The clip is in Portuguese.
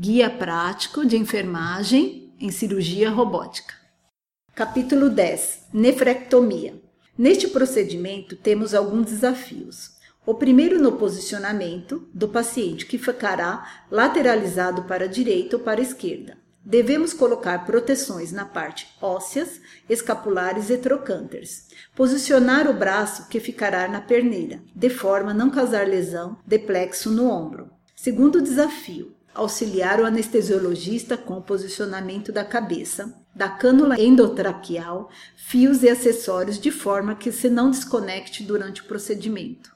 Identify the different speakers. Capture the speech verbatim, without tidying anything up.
Speaker 1: Guia prático de enfermagem em cirurgia robótica. Capítulo dez. Nefrectomia. Neste procedimento temos alguns desafios. O primeiro no posicionamento do paciente, que ficará lateralizado para a direita ou para a esquerda. Devemos colocar proteções na parte ósseas, escapulares e trocânteres. Posicionar o braço, que ficará na perneira, de forma a não causar lesão de plexo no ombro. Segundo desafio, auxiliar o anestesiologista com o posicionamento da cabeça, da cânula endotraqueal, fios e acessórios de forma que se não desconecte durante o procedimento.